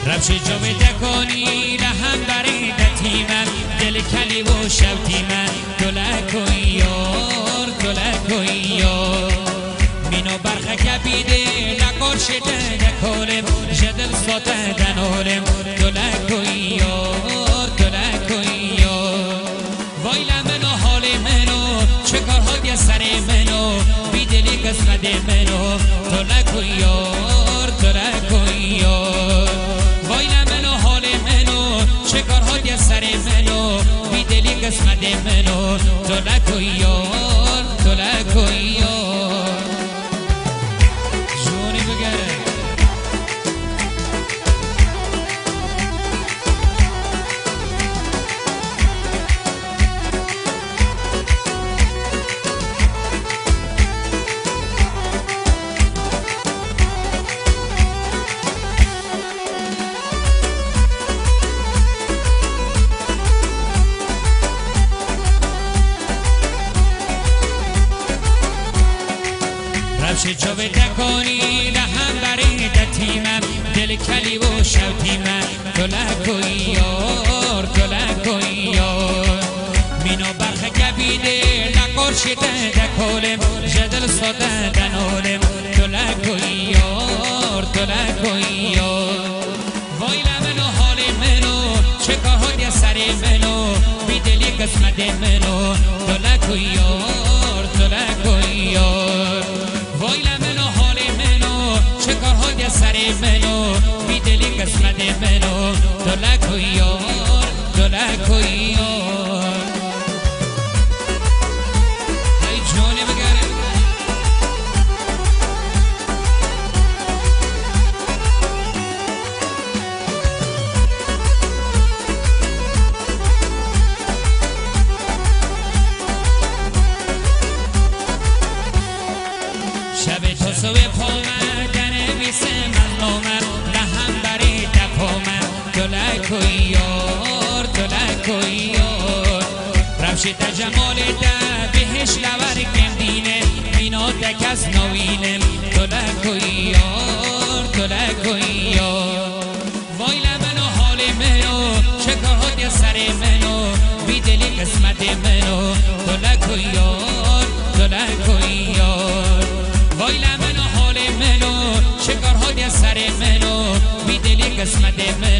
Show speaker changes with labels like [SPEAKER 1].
[SPEAKER 1] رفش جو دکانی رهم برای دتیمم دل کلی و شوتیمم دلکوی یار دلکوی یار مینو برخه کبیده نکرشده دکولم جدل ساته دنولم دلکوی یار دلکوی یار وایلا منو حال منو چه کارها دی سر منو بیدلی قسمت منو دلکوی یار دلکوی یار وایلا منو حال منو چه کارها دی سر منو بیدلی قسمت منو دلکوی یار دلکوی یار جونی بگره رفش جو دکانی رهم برای دتیمم دل کلی و شوتیمم دلکوی یار دلکوی یار مینو برخه کبیده نکرشده دکولم جدل ساده دنولم دلکوی یار دلکوی یار وایلا منو حال منو چه کارها دی سر منو بیدلی قسمت منو دلکوی یار دلکوی یار وایلا منو حال منو چه کارها دی سر منو بیدلی قسمت منو دلکوی یار دلکوی یار ای جونی بگره شب تو سوی پامن دنویسه مظلومم رهم بری دپامم دلکوی یار دلکوی یار رفشی تا جمال ده بهش لور گندینه بینا دک از نوینم دلکوی یار دلکوی یار وایلا منو حال منو چه کارها دی سر منو بیدلی قسمت منو دلکوی یار دلکوی یار وایلا منو حال منو چه کارها دی سر منو بیدلی قسمت منو